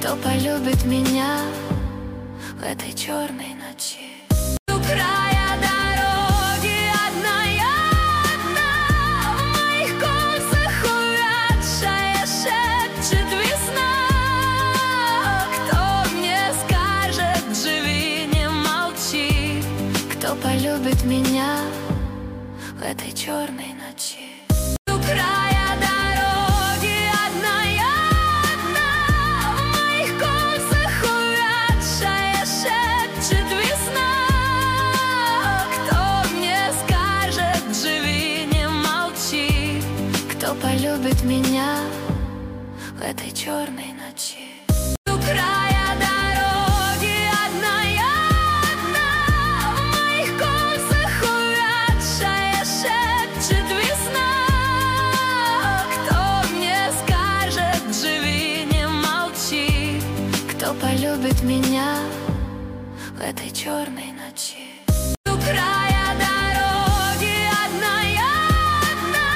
кто полюбит меня в этой черной ночи. У края дороги одна я одна, в моих косах увядшая шепчет весна. Кто мне скажет, живи, не молчи, кто полюбит меня в этой черной ночи. У края дороги одна я одна, в моих косах увядшая шепчет весна. Кто мне скажет, живи, не молчи, кто полюбит меня в этой черной ночи. У края дороги одна я одна, в моих косах увядшая шепчет весна. Кто мне скажет, живи, не молчи, кто полюбит меня в этой черной ночи.